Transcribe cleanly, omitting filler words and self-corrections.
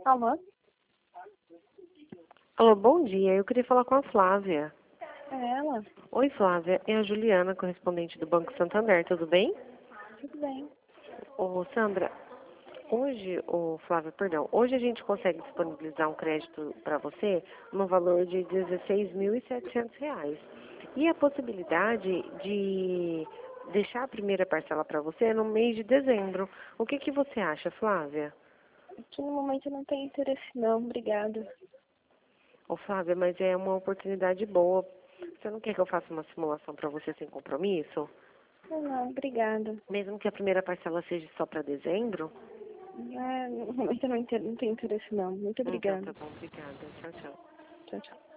Alô? Alô, bom dia. Eu queria falar com a Flávia. É ela? Oi, Flávia. É a Juliana, correspondente do Banco Santander. Tudo bem? Tudo bem. Ô, Sandra, Flávia, perdão. Hoje a gente consegue disponibilizar um crédito para você no valor de R$ 16.700. E a possibilidade de deixar a primeira parcela para você no mês de dezembro. O que você acha, Flávia? Aqui no momento eu não tenho interesse não, obrigada. Ô, Flávia, mas é uma oportunidade boa. Você não quer que eu faça uma simulação para você sem compromisso? Não, obrigada. Mesmo que a primeira parcela seja só para dezembro? No momento eu não tenho interesse não. Muito Então tá obrigada. bom, obrigada. Tchau, tchau. Tchau, tchau.